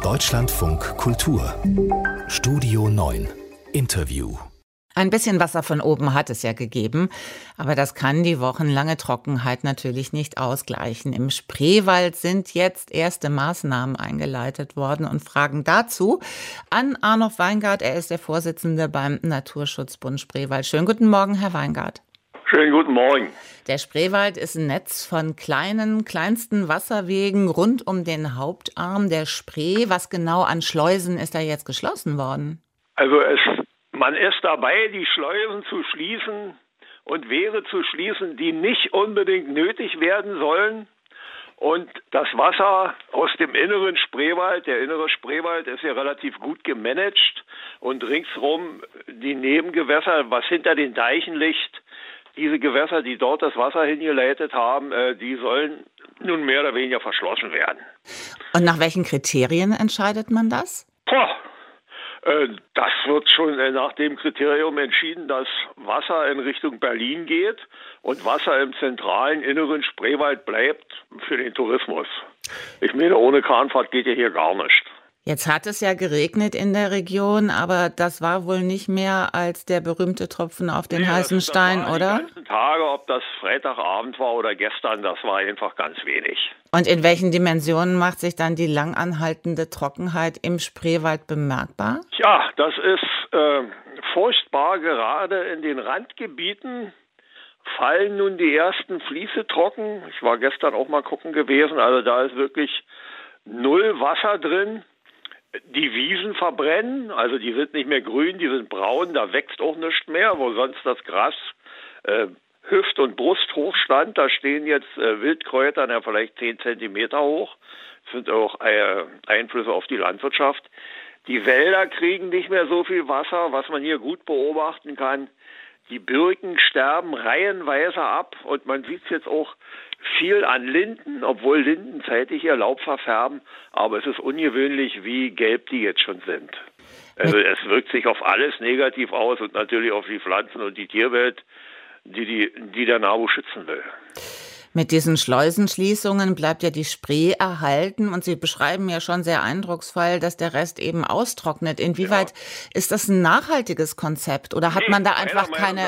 Deutschlandfunk Kultur Studio 9 Interview. Ein bisschen Wasser von oben hat es ja gegeben, aber das kann die wochenlange Trockenheit natürlich nicht ausgleichen. Im Spreewald sind jetzt erste Maßnahmen eingeleitet worden und Fragen dazu an Arnulf Weingart. Er ist der Vorsitzende beim Naturschutzbund Spreewald. Schönen guten Morgen, Herr Weingart. Schönen guten Morgen. Der Spreewald ist ein Netz von kleinsten Wasserwegen rund um den Hauptarm der Spree. Was genau an Schleusen ist da jetzt geschlossen worden? Also man ist dabei, die Schleusen zu schließen und Wehre zu schließen, die nicht unbedingt nötig werden sollen. Und das Wasser aus dem inneren Spreewald, der innere Spreewald ist ja relativ gut gemanagt und ringsherum die Nebengewässer, was hinter den Deichen liegt, diese Gewässer, die dort das Wasser hingeleitet haben, die sollen nun mehr oder weniger verschlossen werden. Und nach welchen Kriterien entscheidet man das? Das wird schon nach dem Kriterium entschieden, dass Wasser in Richtung Berlin geht und Wasser im zentralen inneren Spreewald bleibt für den Tourismus. Ich meine, ohne Kahnfahrt geht ja hier gar nichts. Jetzt hat es ja geregnet in der Region, aber das war wohl nicht mehr als der berühmte Tropfen auf den heißen Stein, oder? Die ganzen Tage, ob das Freitagabend war oder gestern, das war einfach ganz wenig. Und in welchen Dimensionen macht sich dann die langanhaltende Trockenheit im Spreewald bemerkbar? Ja, das ist furchtbar. Gerade in den Randgebieten fallen nun die ersten Fließe trocken. Ich war gestern auch mal gucken gewesen, also da ist wirklich null Wasser drin. Die Wiesen verbrennen, also die sind nicht mehr grün, die sind braun, da wächst auch nichts mehr, wo sonst das Gras Hüft- und Brust hoch stand. Da stehen jetzt Wildkräuter, vielleicht 10 Zentimeter hoch. Das sind auch Einflüsse auf die Landwirtschaft. Die Wälder kriegen nicht mehr so viel Wasser, was man hier gut beobachten kann. Die Birken sterben reihenweise ab und man sieht es jetzt auch viel an Linden, obwohl Linden zeitig ihr Laub verfärben, aber es ist ungewöhnlich, wie gelb die jetzt schon sind. Also es wirkt sich auf alles negativ aus und natürlich auf die Pflanzen- und die Tierwelt, die der NABU schützen will. Mit diesen Schleusenschließungen bleibt ja die Spree erhalten und Sie beschreiben ja schon sehr eindrucksvoll, dass der Rest eben austrocknet. Inwieweit ist das ein nachhaltiges Konzept oder hat man da einfach keine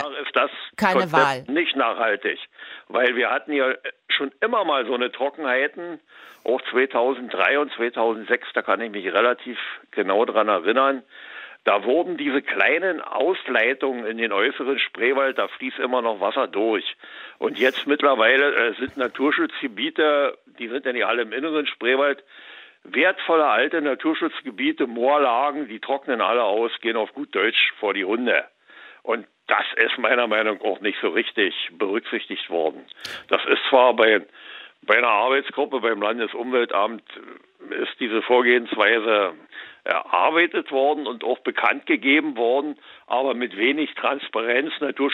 Wahl? Nicht nachhaltig, weil wir hatten ja schon immer mal so eine Trockenheiten, auch 2003 und 2006, da kann ich mich relativ genau dran erinnern. Da wurden diese kleinen Ausleitungen in den äußeren Spreewald, da fließt immer noch Wasser durch. Und jetzt mittlerweile sind Naturschutzgebiete, die sind ja nicht alle im inneren Spreewald, wertvolle alte Naturschutzgebiete, Moorlagen, die trocknen alle aus, gehen auf gut Deutsch vor die Hunde. Und das ist meiner Meinung nach auch nicht so richtig berücksichtigt worden. Das ist zwar bei einer Arbeitsgruppe beim Landesumweltamt ist diese Vorgehensweise erarbeitet worden und auch bekannt gegeben worden, aber mit wenig Transparenz.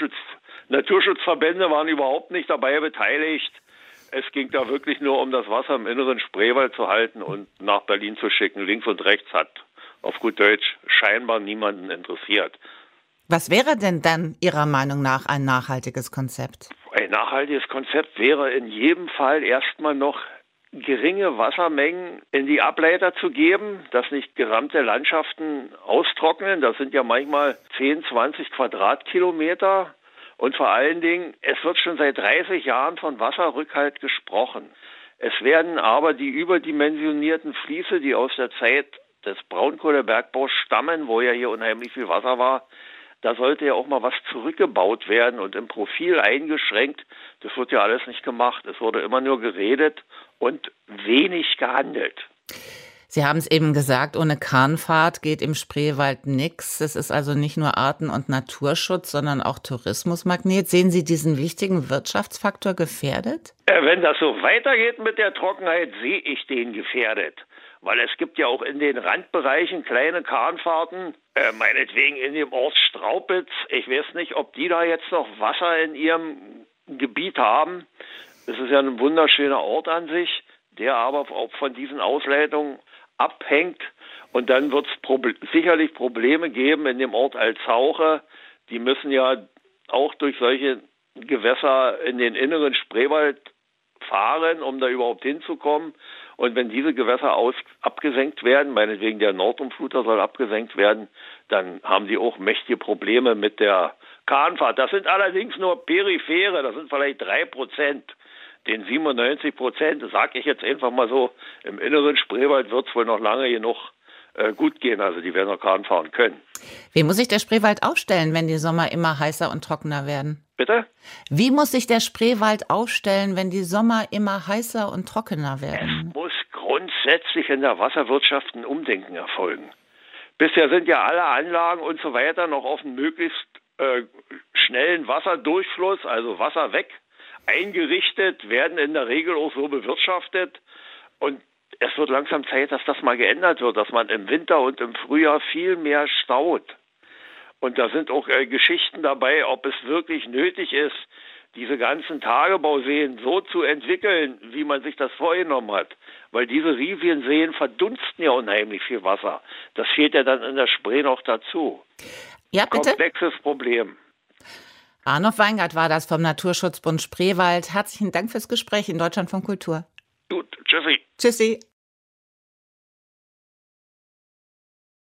Naturschutzverbände waren überhaupt nicht dabei beteiligt. Es ging da wirklich nur um das Wasser im inneren Spreewald zu halten und nach Berlin zu schicken. Links und rechts hat auf gut Deutsch scheinbar niemanden interessiert. Was wäre denn dann Ihrer Meinung nach ein nachhaltiges Konzept? Ein nachhaltiges Konzept wäre in jedem Fall erstmal noch geringe Wassermengen in die Ableiter zu geben, dass nicht gesamte Landschaften austrocknen. Das sind ja manchmal 10, 20 Quadratkilometer. Und vor allen Dingen, es wird schon seit 30 Jahren von Wasserrückhalt gesprochen. Es werden aber die überdimensionierten Fließe, die aus der Zeit des Braunkohlebergbaus stammen, wo ja hier unheimlich viel Wasser war, da sollte ja auch mal was zurückgebaut werden und im Profil eingeschränkt. Das wird ja alles nicht gemacht. Es wurde immer nur geredet und wenig gehandelt. Sie haben es eben gesagt, ohne Kahnfahrt geht im Spreewald nichts. Es ist also nicht nur Arten- und Naturschutz, sondern auch Tourismusmagnet. Sehen Sie diesen wichtigen Wirtschaftsfaktor gefährdet? Wenn das so weitergeht mit der Trockenheit, sehe ich den gefährdet. Weil es gibt ja auch in den Randbereichen kleine Kahnfahrten, meinetwegen in dem Ort Straupitz. Ich weiß nicht, ob die da jetzt noch Wasser in ihrem Gebiet haben. Es ist ja ein wunderschöner Ort an sich, der aber auch von diesen Ausleitungen abhängt. Und dann wird es sicherlich Probleme geben in dem Ort Alzauche. Die müssen ja auch durch solche Gewässer in den inneren Spreewald fahren, um da überhaupt hinzukommen. Und wenn diese Gewässer abgesenkt werden, meinetwegen der Nordumfluter soll abgesenkt werden, dann haben die auch mächtige Probleme mit der Kahnfahrt. Das sind allerdings nur periphere, das sind vielleicht 3%. Den 97%, das sage ich jetzt einfach mal so, im inneren Spreewald wird es wohl noch lange genug gut gehen. Also die werden noch Kahn fahren können. Wie muss sich der Spreewald aufstellen, wenn die Sommer immer heißer und trockener werden? Bitte? Wie muss sich der Spreewald aufstellen, wenn die Sommer immer heißer und trockener werden? Es muss grundsätzlich in der Wasserwirtschaft ein Umdenken erfolgen. Bisher sind ja alle Anlagen und so weiter noch auf einen möglichst schnellen Wasserdurchfluss, also Wasser weg, eingerichtet, werden in der Regel auch so bewirtschaftet. Und es wird langsam Zeit, dass das mal geändert wird, dass man im Winter und im Frühjahr viel mehr staut. Und da sind auch Geschichten dabei, ob es wirklich nötig ist, diese ganzen Tagebauseen so zu entwickeln, wie man sich das vorgenommen hat. Weil diese riesigen Seen verdunsten ja unheimlich viel Wasser. Das fehlt ja dann in der Spree noch dazu. Ja, bitte? Komplexes Problem. Arnulf Weingart war das vom Naturschutzbund Spreewald. Herzlichen Dank fürs Gespräch in Deutschlandfunk Kultur. Gut, tschüssi. Tschüssi.